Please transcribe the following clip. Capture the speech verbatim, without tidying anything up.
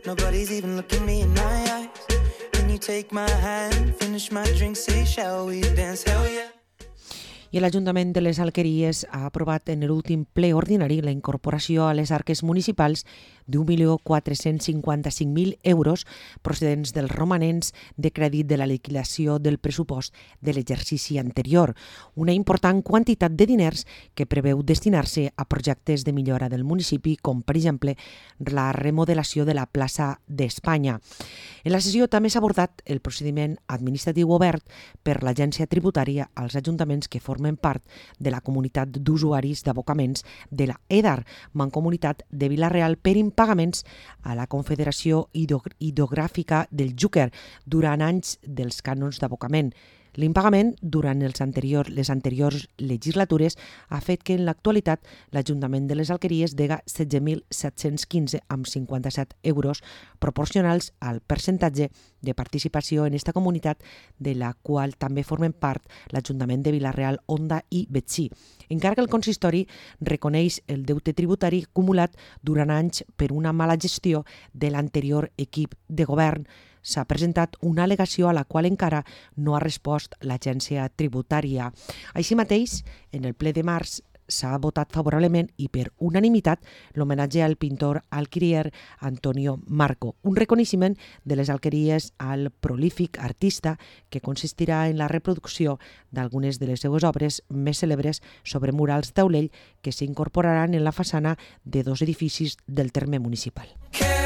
Nobody's even looking me in my eyes. When you take my hand, finish my drink, say, shall we dance? Hell yeah. I l'Ajuntament de les Alqueries ha aprovat en l'últim ple ordinari la incorporació a les arques municipals d'un milió quatre-cents cinquanta-cinc mil euros procedents dels romanents de crèdit de la liquidació del pressupost de l'exercici anterior, una important quantitat de diners que preveu destinar-se a projectes de millora del municipi, com per exemple la remodelació de la plaça d'Espanya. En la sessió també s'ha abordat el procediment administratiu obert per l'Agència Tributària als ajuntaments que formen part de la comunitat d'usuaris d'abocaments de la EDAR, Mancomunitat de Vila-real, per impagaments a la Confederació Hidrogràfica del Xúquer durant anys dels cànons d'abocament. L'impagament durant els anteriors, les anteriors legislatures ha fet que en l'actualitat l'Ajuntament de les Alqueries dega setze mil set-cents quinze coma cinquanta-set euros proporcionals al percentatge de participació en esta comunitat, de la qual també formen part l'Ajuntament de Vila-real, Onda i Betxí. Encara que el consistori reconeix el deute tributari acumulat durant anys per una mala gestió de l'anterior equip de govern, s'ha presentat una al·legació a la qual encara no ha respost l'agència tributària. Així mateix, en el ple de març s'ha votat favorablement i per unanimitat l'homenatge al pintor alquirier Antonio Marco, un reconeixement de les Alqueries al prolífic artista que consistirà en la reproducció d'algunes de les seues obres més cèlebres sobre murals de taulell que s'incorporaran en la façana de dos edificis del terme municipal.